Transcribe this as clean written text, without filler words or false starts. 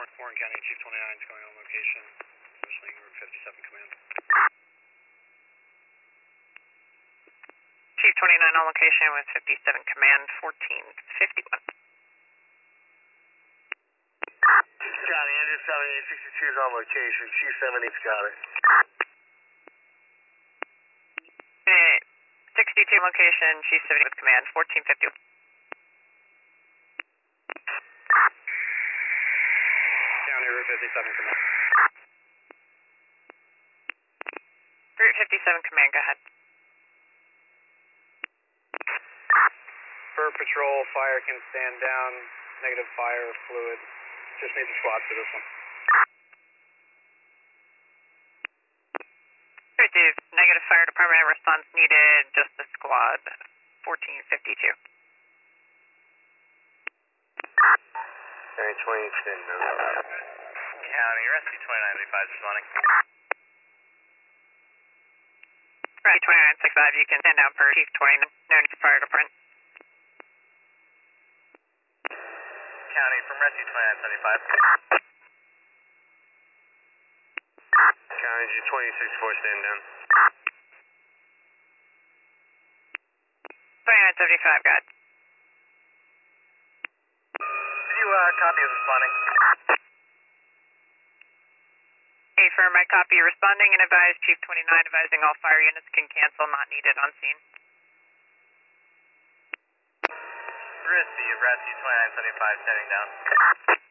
Warren County Chief 29 is going on location, whistling Route 57 command. Chief 29 on location with 57 command, 1451. Scotty, Andrew 7862 is on location, Chief 70's got it. 62 location, Chief 70 with command, 1451. County Route 57 command. Route 57 command, go ahead. For patrol, fire can stand down, negative fire, fluid. Just need the squad for this one. Received. Negative fire department response needed, just the squad, 1452. County 20 stand down. County, Rescue 2935 is responding. Right, 2965, you can stand down for Chief 29, no need for fire department. County, from Rescue 2975. County G2064 stand down. 2975, got it. Did you copy as responding? Hey, for my copy, responding and advise Chief 29 advising all fire units can cancel, not needed on scene. Rescue 2975 standing down.